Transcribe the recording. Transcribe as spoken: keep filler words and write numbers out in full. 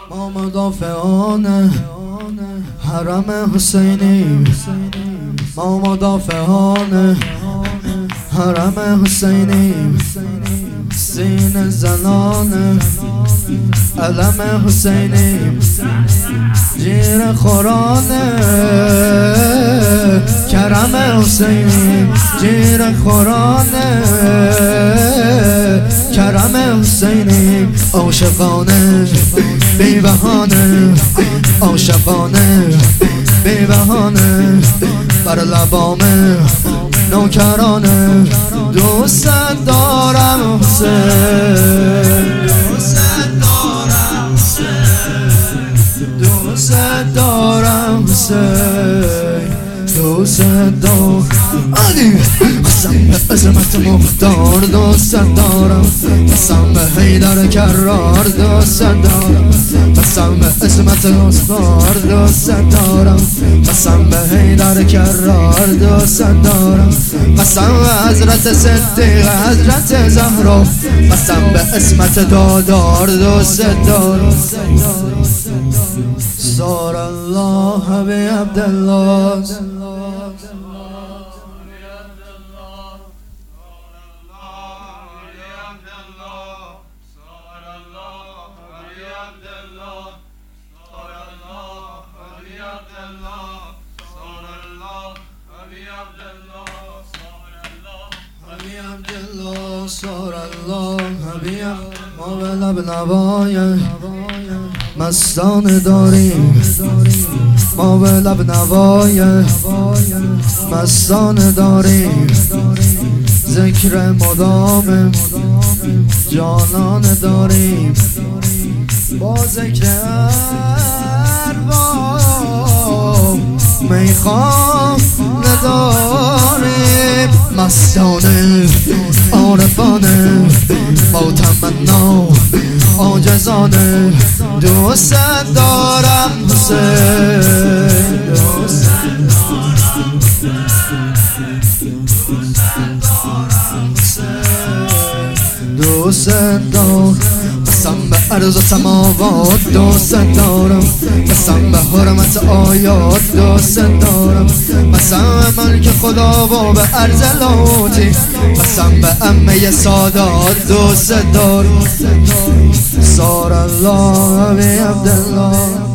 ما مدافعان حرم حسینی، ما مدافعان حرم حسینی، سین زنان علم حسینی، جیر خوران کرم حسینی، جیر خوران کرم حسینی، عاشقانه بی بهانه، عاشقانه بی بهانه، بر لبام نوکرانه، دوست دارم حسین، دوست دارم حسین، دوست دارم حسین، دوست دارم علی قسم به عظمت مختار، دوست دارم قسم به حیدر کرار، دوست دارم قسم به عظمت مختار، دوست دارم قسم به حیدر کرار، دوست دارم قسم به حضرت صدیق حضرت زهرا، قسم به عصمت دادار، دوست دارم. صار الله بعبدالله، صار الله حبیب ما به لب نوای مستان داریم، ما به لب نوای مستان داریم، ذکر مدام جانان داریم، با ذکر ارباب میخوام نداریم، مستانه عارفانه با تمنا عاجزانه، دوست دارم حسین، دوست دارم حسین، دوست دارم قسم به عرض و سماوات، دوست دارم قسم به حرمت آیات، دوست دارم قسم به ملک خدا و به عرض لاهوتی، قسم به عمه سادات، دوست دارم. صار الله بعبدالله.